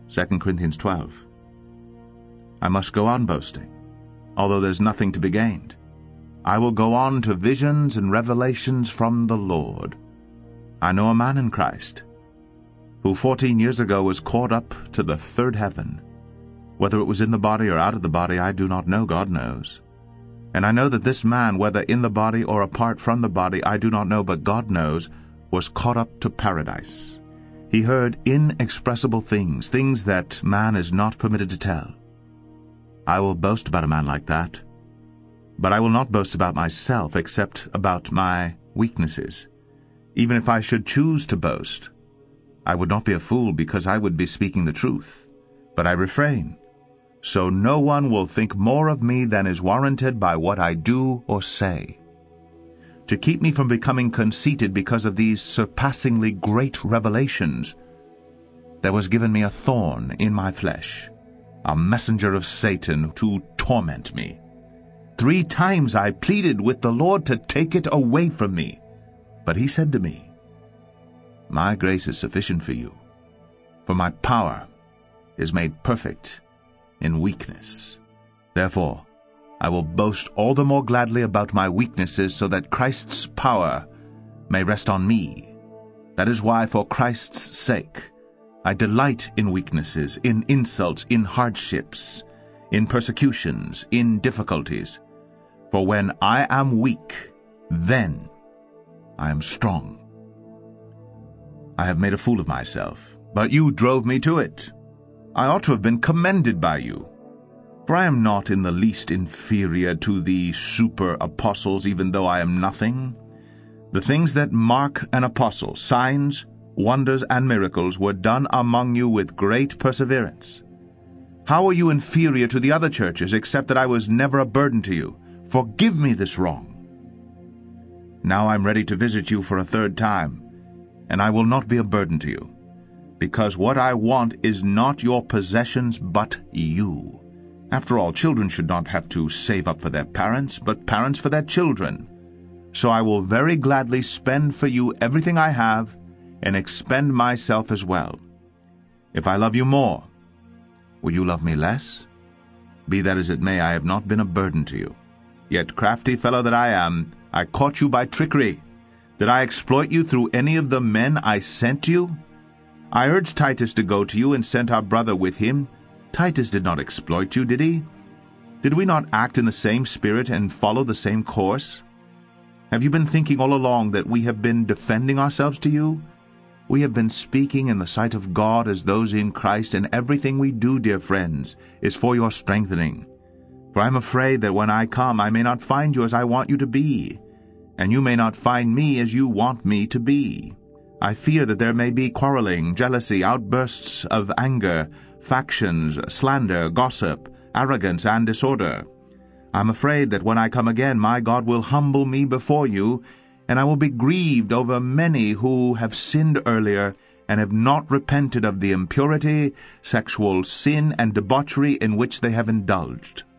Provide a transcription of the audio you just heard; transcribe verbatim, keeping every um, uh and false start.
Second Corinthians twelve. I must go on boasting, although there's nothing to be gained. I will go on to visions and revelations from the Lord. I know a man in Christ, who fourteen years ago was caught up to the third heaven. Whether it was in the body or out of the body, I do not know, God knows. And I know that this man, whether in the body or apart from the body, I do not know, but God knows, was caught up to paradise. He heard inexpressible things, things that man is not permitted to tell. I will boast about a man like that, but I will not boast about myself except about my weaknesses. Even if I should choose to boast, I would not be a fool, because I would be speaking the truth. But I refrain, so no one will think more of me than is warranted by what I do or say. To keep me from becoming conceited because of these surpassingly great revelations, there was given me a thorn in my flesh, a messenger of Satan to torment me. Three times I pleaded with the Lord to take it away from me. But he said to me, My grace is sufficient for you, for my power is made perfect in weakness. Therefore, I will boast all the more gladly about my weaknesses, so that Christ's power may rest on me. That is why, for Christ's sake, I delight in weaknesses, in insults, in hardships, in persecutions, in difficulties. For when I am weak, then I am strong. I have made a fool of myself, but you drove me to it. I ought to have been commended by you. For I am not in the least inferior to the super-apostles, even though I am nothing. The things that mark an apostle, signs, wonders, and miracles, were done among you with great perseverance. How are you inferior to the other churches, except that I was never a burden to you? Forgive me this wrong. Now I am ready to visit you for a third time, and I will not be a burden to you, because what I want is not your possessions, but you. After all, children should not have to save up for their parents, but parents for their children. So I will very gladly spend for you everything I have, and expend myself as well. If I love you more, will you love me less? Be that as it may, I have not been a burden to you. Yet, crafty fellow that I am, I caught you by trickery. Did I exploit you through any of the men I sent you? I urged Titus to go to you, and sent our brother with him. Titus did not exploit you, did he? Did we not act in the same spirit and follow the same course? Have you been thinking all along that we have been defending ourselves to you? We have been speaking in the sight of God as those in Christ, and everything we do, dear friends, is for your strengthening. For I am afraid that when I come I may not find you as I want you to be, and you may not find me as you want me to be. I fear that there may be quarreling, jealousy, outbursts of anger, factions, slander, gossip, arrogance, and disorder. I am afraid that when I come again my God will humble me before you, and I will be grieved over many who have sinned earlier and have not repented of the impurity, sexual sin, and debauchery in which they have indulged.